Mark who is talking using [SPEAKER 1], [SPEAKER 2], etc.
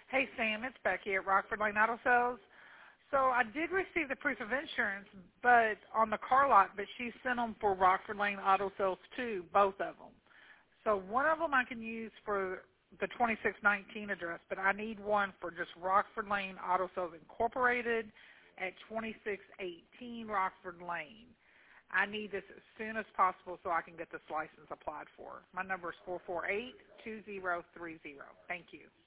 [SPEAKER 1] Hey, Sam, it's Becky at Rockford Lane Auto Sales. So I did receive the proof of insurance, but on the car lot, but she sent them for Rockford Lane Auto Sales too, both of them. So one of them I can use for the 2619 address, but I need one for just Rockford Lane Auto Sales Incorporated at 2618 Rockford Lane. I need this as soon as possible so I can get this license applied for. My number is 448-2030. Thank you.